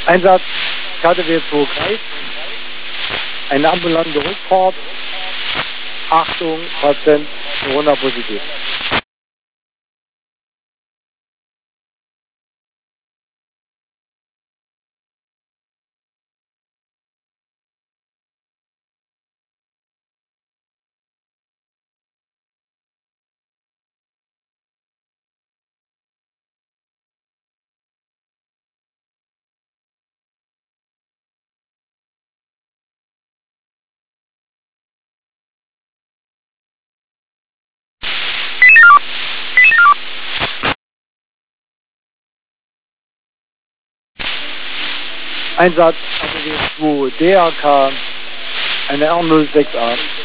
Einsatz KTW 2 Kreis. Eine ambulante Rückfahrt. Achtung, Patient Corona positiv. Einsatz KTW 2 DRK, eine R06A.